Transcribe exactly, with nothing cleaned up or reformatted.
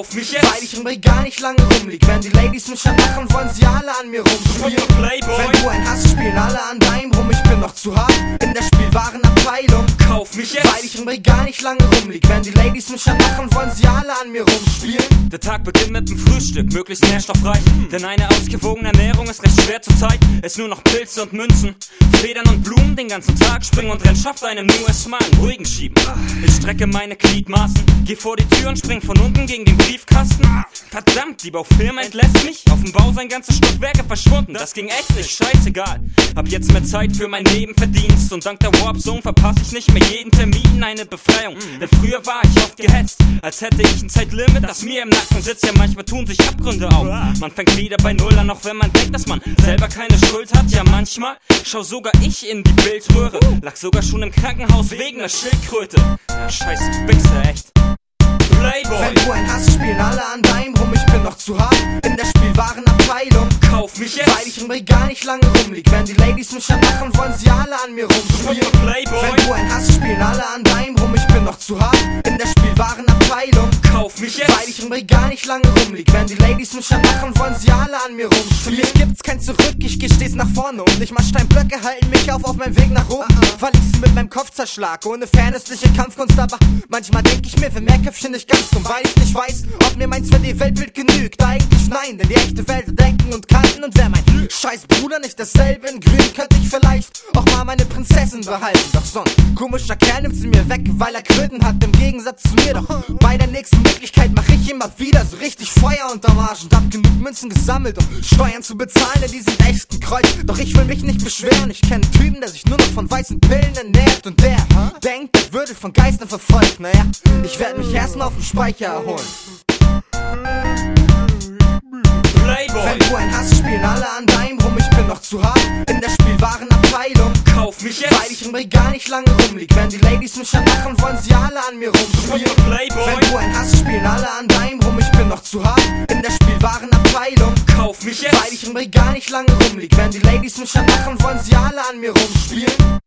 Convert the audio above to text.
Kauf mich jetzt, weil ich im Regal nicht lange rumlieg. Wenn die Ladies mich anmachen, wollen sie alle an mir rumspielen. Playboy, Wenn du ein hast, spielen alle an deinem rum. Ich bin noch zu hart in der Spielwarenabteilung. Kauf mich jetzt, weil ich im Regal nicht lange rumlieg. Wenn die Ladies mich anmachen, wollen sie alle an mir rumspielen. Der Tag beginnt mit dem Frühstück, möglichst nährstoffreich. Denn eine ausgewogene Ernährung ist recht schwer zur Zeit. Es nur noch Pilze und Münzen, Federn und Blumen den ganzen Tag. Springen und rennen schafft einem nur erstmal einen ruhigen Schieben. Ich strecke meine Gliedmaßen, geh vor die Tür und spring von unten gegen den Briefkasten. Verdammt, die Baufirma entlässt mich. Auf dem Bau sein ganzes Stockwerke verschwunden. Das ging echt nicht, scheißegal. Hab jetzt mehr Zeit für mein Nebenverdienst. Und dank der Warp Zone verpasse ich nicht mehr jeden Termin. Eine Befreiung, denn früher war ich oft gehetzt, als hätte ich ein Zeitlimit, das mir im Nacken sitzt. Ja, manchmal tun sich Abgründe auf. Man fängt wieder bei Null an, auch wenn man denkt, dass man selber keine Schuld hat. Ja, manchmal schau sogar ich in die Bildröhre. Lag sogar schon im Krankenhaus wegen der Schildkröte. Ja, scheiß Wichser, echt. Playboy, wenn du ein hast, spielen alle an deinem rum. Ich bin noch zu hart in der Spielwarenabteilung. Kauf mich jetzt, weil ich im Regal nicht lange rumlieg. Wenn die Ladies mich anmachen, wollen sie alle an mir rumspielen. Playboy, wenn du ein hast, spielen alle an deinem rum. Ich bin noch zu hart in der Spielwarenabteilung. Kauf mich jetzt, weil ich im Regal nicht lange rumlieg. Wenn die Ladies mich anmachen, wollen sie alle an mir rumspielen. Für mich gibt's kein Zurück, ich geh stets nach vorne. Und nicht mal Steinblöcke halten mich auf auf meinem Weg nach oben, weil ich sie mit meinem Kopf zerschlag. Ohne fernöstliche Kampfkunst, aber manchmal denk ich mir, für mehr Köpfchen nicht ganz dumm, weil ich nicht weiß, ob mir mein zwei D-Weltbild genügt. Eigentlich nein, denn die echte Welt denken und kannten. Und wär mein scheiß Bruder nicht dasselbe in grün, könnte ich vielleicht auch mal meine Prinzessin behalten. Doch so ein komischer Kerl nimmt sie mir weg, weil er Kröten hat, im Gegensatz zu mir. Doch bei der nächsten Möglichkeit mach ich immer wieder so richtig Feuer unterm Arsch und hab genug Münzen gesammelt, um Steuern zu bezahlen, denn die sind echten Kreuz. Doch ich will mich nicht beschweren, ich kenn einen Typen, der sich nur noch von weißen Pillen ernährt. Und der denkt, er würde von Geistern verfolgt. Naja, ich werd mich erstmal auf dem Speicher erholen. Playboy, wenn du ein hast, spielen alle an deinem rum. Ich bin noch zu hart in der Spielwarenabteilung. Kauf mich jetzt, weil ich im Regal nicht lange rumlieg. Wenn die Ladies mich anmachen, wollen sie alle an mir rumspielen. Playboy, wenn du ein hast, spielen alle an deinem rum. Ich bin noch zu hart in der Spielwarenabteilung. Kauf mich jetzt, weil ich im Regal nicht lange rumlieg. Wenn die Ladies mich anmachen, wollen sie alle an mir rumspielen.